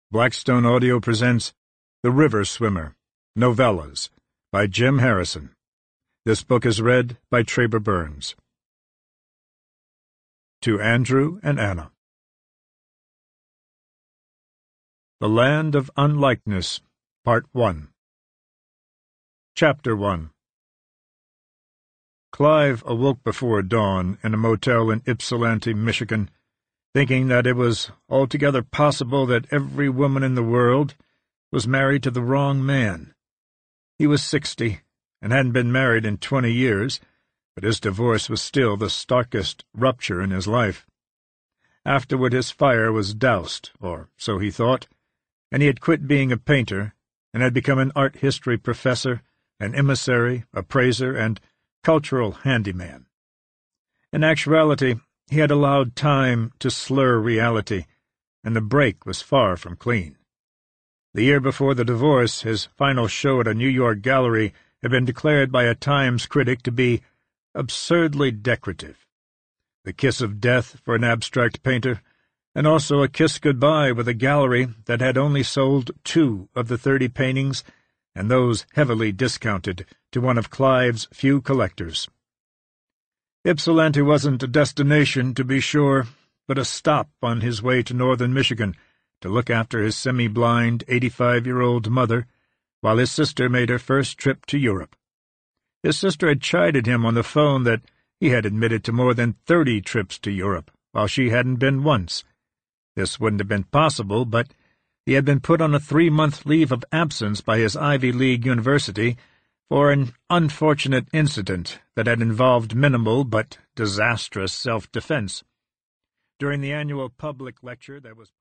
Blackstone Audio presents The River Swimmer, Novellas, by Jim Harrison. This book is read by Traber Burns. To Andrew and Anna. The Land of Unlikeness, Part 1. Chapter 1. Clive awoke before dawn in a motel in Ypsilanti, Michigan, thinking that it was altogether possible that every woman in the world was married to the wrong man. He was 60, and hadn't been married in 20 years, but his divorce was still the starkest rupture in his life. Afterward his fire was doused, or so he thought, and he had quit being a painter, and had become an art history professor, an emissary, appraiser, and cultural handyman. In actuality, he had allowed time to slur reality, and the break was far from clean. The year before the divorce, his final show at a New York gallery had been declared by a Times critic to be absurdly decorative. The kiss of death for an abstract painter, and also a kiss goodbye with a gallery that had only sold 2 of the 30 paintings, and those heavily discounted to one of Clive's few collectors. Ypsilanti wasn't a destination, to be sure, but a stop on his way to northern Michigan to look after his semi-blind 85-year-old mother, while his sister made her first trip to Europe. His sister had chided him on the phone that he had admitted to more than 30 trips to Europe, while she hadn't been once. This wouldn't have been possible, but he had been put on a 3-month leave of absence by his Ivy League university for an unfortunate incident that had involved minimal but disastrous self-defense. During the annual public lecture that was